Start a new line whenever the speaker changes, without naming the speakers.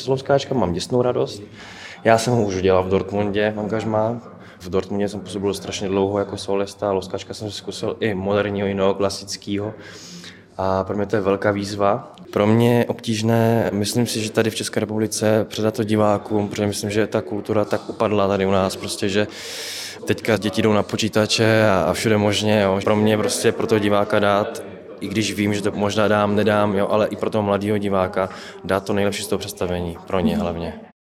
z Louskáčka, mám děsnou radost. Já jsem ho už dělal v Dortmundě, angažmá. V Dortmundě jsem působil strašně dlouho jako solista, Louskáčka jsem zkusil i moderního, i neoklasického. A pro mě to je velká výzva. Pro mě je obtížné, myslím si, že tady v České republice předat to divákům, protože myslím, že ta kultura tak upadla tady u nás, prostě, že teďka děti jdou na počítače a všude možně. Jo. Pro mě prostě pro toho diváka dát, i když vím, že to možná dám, nedám, jo, ale i pro toho mladého diváka dát to nejlepší z toho představení, pro ně hlavně.